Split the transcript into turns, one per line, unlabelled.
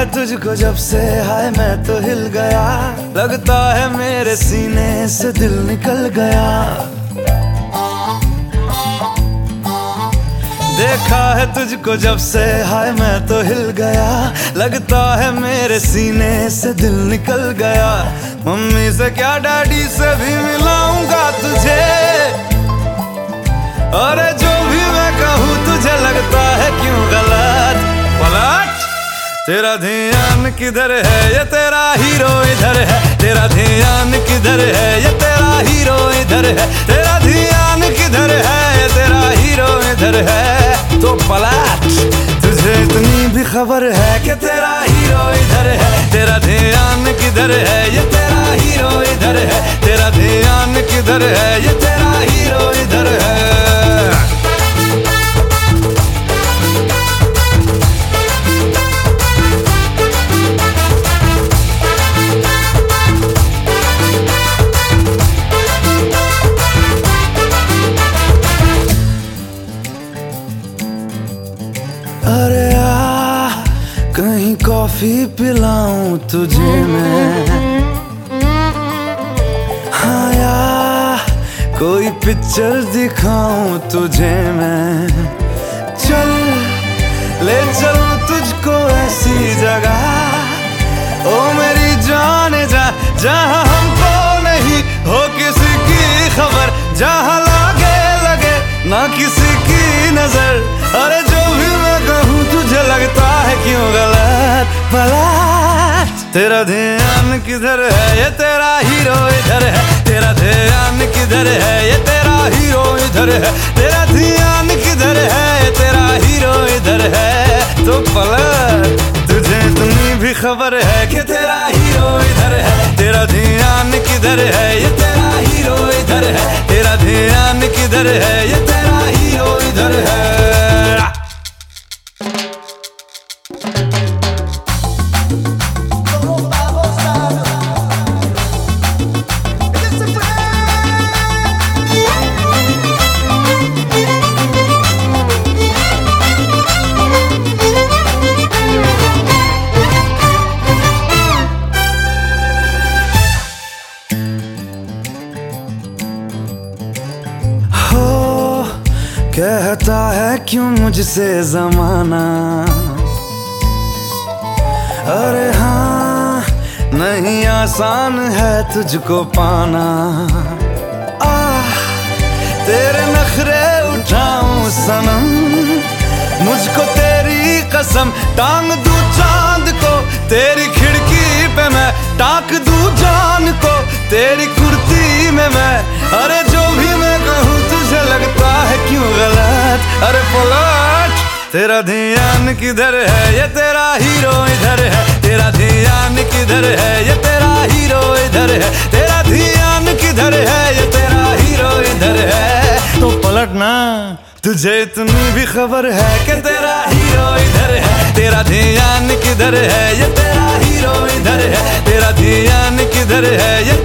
तुझको जब से, हाय मैं तो हिल गया। लगता है मेरे सीने से दिल निकल गया। देखा है तुझको जब से, हाय मैं तो हिल गया। लगता है मेरे सीने से दिल निकल गया। मम्मी से क्या डैडी से भी मिलाऊंगा तुझे। अरे जो भी मैं कहूँ तुझे लगता है क्यों गलत। पलट, तेरा ध्यान किधर है, ये तेरा हीरो इधर है। तेरा ध्यान किधर है, ये तेरा हीरो इधर है। तेरा ध्यान किधर है, ये तेरा हीरो इधर है। तो पलट, तुझे इतनी भी खबर है कि तेरा हीरो इधर है। तेरा ध्यान किधर है, ये तेरा हीरो इधर है। तेरा ध्यान किधर है, ये तेरा हीरो इधर है। अरे आ, कहीं कॉफी पिलाऊं तुझे मैं। हाँ यार, कोई पिक्चर दिखाऊं तुझे मैं। चल ले चलूं तुझको ऐसी जगह, ओ मेरी जान जा, जहाँ हमको नहीं हो किसी की खबर। जहाँ लगे ना किसी की नजर। अरे जो भी मैं कहूँ तुझे लगता है क्यों गलत। पलट, तेरा ध्यान किधर है, ये तेरा हीरो इधर है। तेरा ध्यान किधर है, ये तेरा हीरो इधर है। तेरा ध्यान किधर है, ये तेरा हीरो इधर है। तो पलट, तुझे इतनी भी खबर है कि तेरा हीरो इधर है। तेरा ध्यान किधर है, ये तेरा हीरो इधर है। तेरा ध्यान किधर है, ये तेरा हीरो इधर है। कहता है क्यों मुझसे जमाना। अरे हाँ, नहीं आसान है तुझको पाना। तेरे नखरे उठाऊं सनम, मुझको तेरी कसम। टांग दूं चांद को तेरी खिड़की पे मैं, टांग दूं जान को तेरी कुर्ती में मैं। अरे जो भी मैं कहूँ तुझे लगता है क्यों गलत। अरे पलट, तेरा ध्यान किधर है, ये तेरा हीरो इधर है। तेरा ध्यान किधर है, ये तेरा हीरो इधर है। तेरा ध्यान किधर है, ये तेरा हीरो इधर है। तो पलट ना, तुझे इतनी भी खबर है कि तेरा हीरो इधर है। तेरा ध्यान किधर है, ये तेरा हीरो इधर है। तेरा ध्यान किधर है, ये